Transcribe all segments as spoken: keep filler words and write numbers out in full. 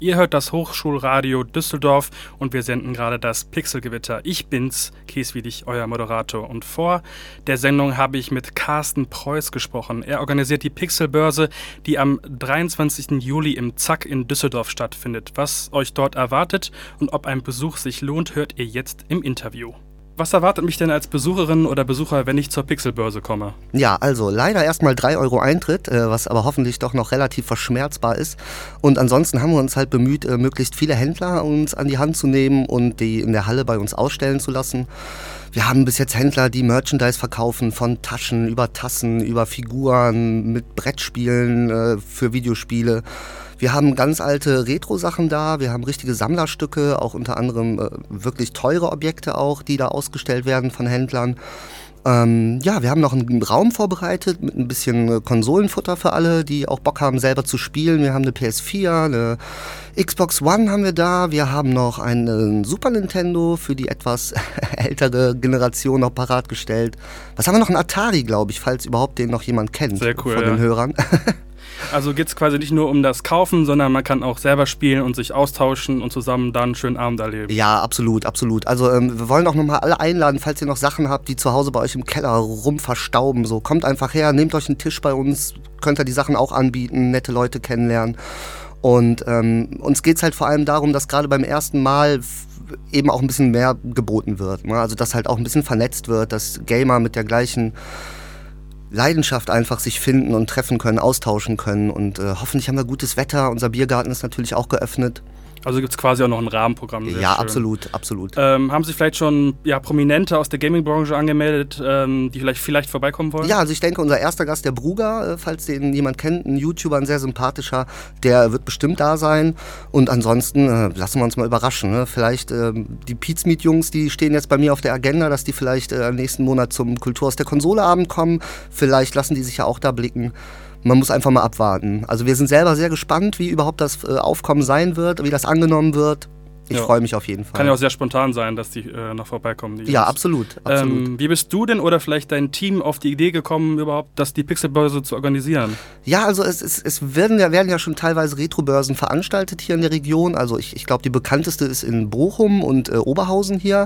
Ihr hört das Hochschulradio Düsseldorf und wir senden gerade das Pixelgewitter. Ich bin's, Kees Wiedich, euer Moderator. Und vor der Sendung habe ich mit Carsten Preuß gesprochen. Er organisiert die Pixelbörse, die am dreiundzwanzigsten Juli im Zack in Düsseldorf stattfindet. Was euch dort erwartet und ob ein Besuch sich lohnt, hört ihr jetzt im Interview. Was erwartet mich denn als Besucherin oder Besucher, wenn ich zur Pixelbörse komme? Ja, also leider erstmal drei Euro Eintritt, äh, was aber hoffentlich doch noch relativ verschmerzbar ist. Und ansonsten haben wir uns halt bemüht, äh, möglichst viele Händler uns an die Hand zu nehmen und die in der Halle bei uns ausstellen zu lassen. Wir haben bis jetzt Händler, die Merchandise verkaufen, von Taschen über Tassen, über Figuren, mit Brettspielen äh, für Videospiele. Wir haben ganz alte Retro-Sachen da, wir haben richtige Sammlerstücke, auch unter anderem äh, wirklich teure Objekte auch, die da ausgestellt werden von Händlern. Ähm, ja, wir haben noch einen Raum vorbereitet mit ein bisschen äh, Konsolenfutter für alle, die auch Bock haben, selber zu spielen. Wir haben eine P S vier, eine Xbox One haben wir da, wir haben noch einen Super Nintendo für die etwas ältere Generation noch parat gestellt. Was haben wir noch? Einen Atari, glaube ich, falls überhaupt den noch jemand kennt. Sehr cool, von ja. den Hörern. Also geht es quasi nicht nur um das Kaufen, sondern man kann auch selber spielen und sich austauschen und zusammen dann einen schönen Abend erleben. Ja, absolut, absolut. Also ähm, wir wollen auch nochmal alle einladen, falls ihr noch Sachen habt, die zu Hause bei euch im Keller rumverstauben. So, kommt einfach her, nehmt euch einen Tisch bei uns, könnt ihr die Sachen auch anbieten, nette Leute kennenlernen. Und ähm, uns geht es halt vor allem darum, dass gerade beim ersten Mal f- eben auch ein bisschen mehr geboten wird. Ne? Also dass halt auch ein bisschen vernetzt wird, dass Gamer mit der gleichen Leidenschaft einfach sich finden und treffen können, austauschen können und äh, hoffentlich haben wir gutes Wetter. Unser Biergarten ist natürlich auch geöffnet. Also gibt es quasi auch noch ein Rahmenprogramm. Sehr ja, schön. absolut, absolut. Ähm, haben sich vielleicht schon ja, Prominente aus der Gaming-Branche angemeldet, ähm, die vielleicht, vielleicht vorbeikommen wollen? Ja, also ich denke, unser erster Gast, der Bruger, äh, falls den jemand kennt, ein YouTuber, ein sehr sympathischer, der wird bestimmt da sein. Und ansonsten äh, lassen wir uns mal überraschen. Ne? Vielleicht äh, die Pizmeet-Jungs, die stehen jetzt bei mir auf der Agenda, dass die vielleicht äh, nächsten Monat zum Kultur aus der Konsole-Abend kommen. Vielleicht lassen die sich ja auch da blicken. Man muss einfach mal abwarten. Also wir sind selber sehr gespannt, wie überhaupt das äh, Aufkommen sein wird, wie das angenommen wird. Ich ja. freue mich auf jeden Fall. Kann ja auch sehr spontan sein, dass die äh, noch vorbeikommen. Die ja, Jungs. absolut. absolut. Ähm, wie bist du denn oder vielleicht dein Team auf die Idee gekommen, überhaupt das die Pixelbörse zu organisieren? Ja, also es, es, es werden, ja, werden ja schon teilweise Retrobörsen veranstaltet hier in der Region. Also ich, ich glaube, die bekannteste ist in Bochum und äh, Oberhausen hier.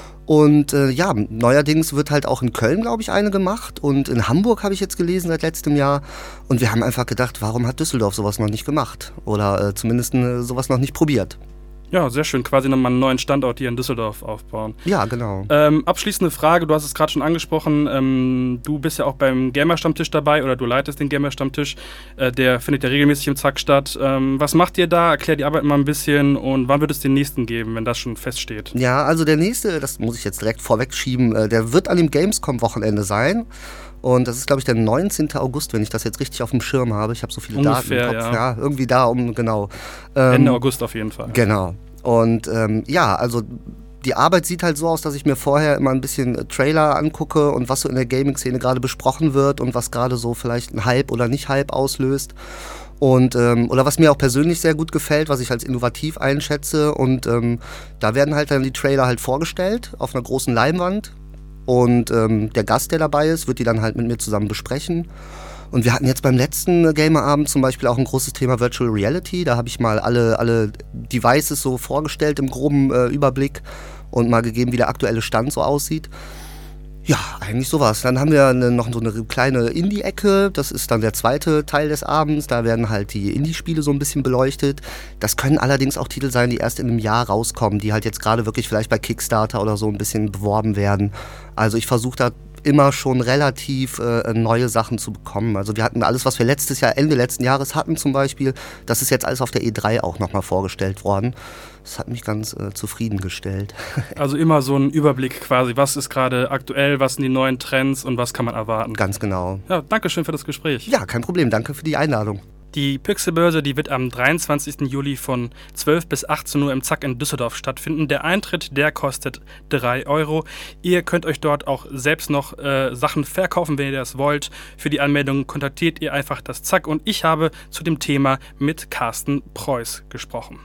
Und äh, ja, neuerdings wird halt auch in Köln, glaube ich, eine gemacht. Und in Hamburg habe ich jetzt gelesen seit letztem Jahr. Und wir haben einfach gedacht, warum hat Düsseldorf sowas noch nicht gemacht? Oder äh, zumindest äh, sowas noch nicht probiert. Ja, sehr schön. Quasi nochmal einen neuen Standort hier in Düsseldorf aufbauen. Ja, genau. Ähm, abschließende Frage, du hast es gerade schon angesprochen, ähm, du bist ja auch beim Gamer-Stammtisch dabei oder du leitest den Gamer-Stammtisch, äh, der findet ja regelmäßig im Zack statt. Ähm, was macht ihr da? Erklär die Arbeit mal ein bisschen und wann wird es den nächsten geben, wenn das schon feststeht? Ja, also der nächste, das muss ich jetzt direkt vorwegschieben, äh, der wird an dem Gamescom-Wochenende sein. Und das ist, glaube ich, der neunzehnten August, wenn ich das jetzt richtig auf dem Schirm habe. Ich habe so viele Ungefähr, Daten im Kopf. Ja. Ja, irgendwie da um, genau. Ähm, Ende August auf jeden Fall. Genau. Und ähm, ja, also die Arbeit sieht halt so aus, dass ich mir vorher immer ein bisschen Trailer angucke und was so in der Gaming-Szene gerade besprochen wird und was gerade so vielleicht ein Hype oder nicht Hype auslöst. Und, ähm, oder was mir auch persönlich sehr gut gefällt, was ich als innovativ einschätze. Und ähm, da werden halt dann die Trailer halt vorgestellt auf einer großen Leinwand. Und ähm, der Gast, der dabei ist, wird die dann halt mit mir zusammen besprechen. Und wir hatten jetzt beim letzten Gamerabend zum Beispiel auch ein großes Thema Virtual Reality. Da habe ich mal alle, alle Devices so vorgestellt im groben äh, Überblick und mal gegeben, wie der aktuelle Stand so aussieht. Ja, eigentlich sowas. Dann haben wir eine, noch so eine kleine Indie-Ecke. Das ist dann der zweite Teil des Abends. Da werden halt die Indie-Spiele so ein bisschen beleuchtet. Das können allerdings auch Titel sein, die erst in einem Jahr rauskommen, die halt jetzt gerade wirklich vielleicht bei Kickstarter oder so ein bisschen beworben werden. Also ich versuche da immer schon relativ äh, neue Sachen zu bekommen. Also wir hatten alles, was wir letztes Jahr, Ende letzten Jahres hatten zum Beispiel, das ist jetzt alles auf der E drei auch nochmal vorgestellt worden. Das hat mich ganz äh, zufriedengestellt. Also immer so ein Überblick quasi, was ist gerade aktuell, was sind die neuen Trends und was kann man erwarten. Ganz genau. Ja, danke schön für das Gespräch. Ja, kein Problem. Danke für die Einladung. Die Pixelbörse, die wird am dreiundzwanzigsten Juli von zwölf bis achtzehn Uhr im Zack in Düsseldorf stattfinden. Der Eintritt, der kostet drei Euro. Ihr könnt euch dort auch selbst noch äh, Sachen verkaufen, wenn ihr das wollt. Für die Anmeldung kontaktiert ihr einfach das Zack und ich habe zu dem Thema mit Carsten Preuß gesprochen.